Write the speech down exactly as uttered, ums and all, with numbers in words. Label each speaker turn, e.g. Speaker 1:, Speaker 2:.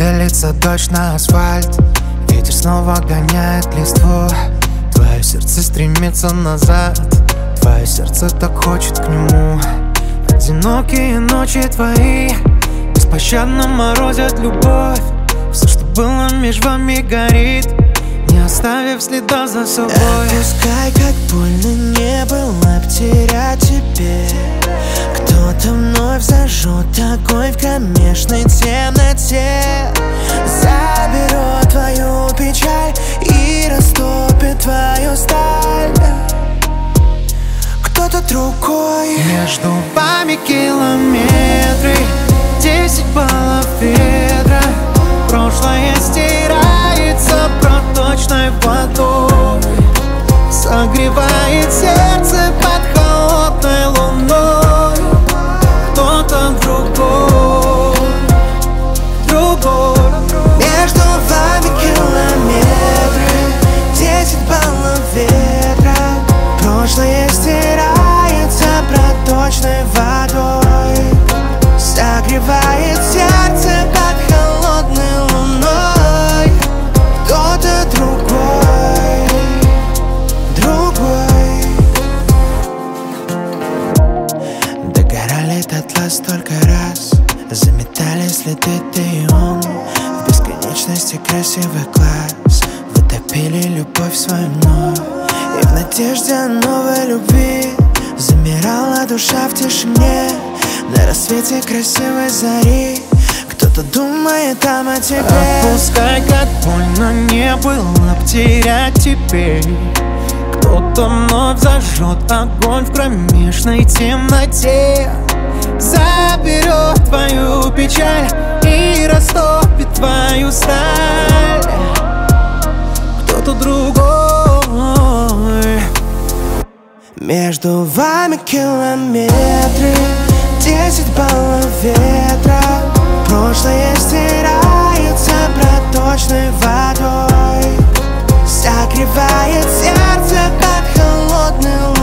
Speaker 1: Стелится дождь на асфальт, ветер снова гоняет листву. Твое сердце стремится назад, твое сердце так хочет к нему. Одинокие ночи твои беспощадно морозят любовь. Все, что было между вами, горит, не оставив следа за собой.
Speaker 2: Отпускай, как больно не было потерять тебе. Кто-то вновь зажжет огонь в кромешной темноте, заберет твою печаль и растопит твою сталь. Кто-то другой.
Speaker 1: Между вами километры, десять баллов ветра. Прошлое стирается проточной водой, согревает сердце под холодной луной. Кто-то другой, другой.
Speaker 2: Между вами километры, десять баллов ветра. Прошлое стирается проточной водой, согревает сердце под холодной луной. Кто-то другой, другой. Догорали дотла столько раз, заметали следы ты и он. В бесконечности красивых глаз вытопили любовь свою вновь. И в надежде о новой любви замирала душа в тишине. На рассвете красивой зари кто-то думает там о тебе.
Speaker 1: Отпускай, как больно не было потерять теперь. Кто-то вновь зажжет огонь в кромешной темноте, заберет твою печаль и растопит твою сталь. Кто-то другой.
Speaker 2: Между вами километры, десять баллов ветра. Прошлое стирается проточной водой, согревает сердце под холодной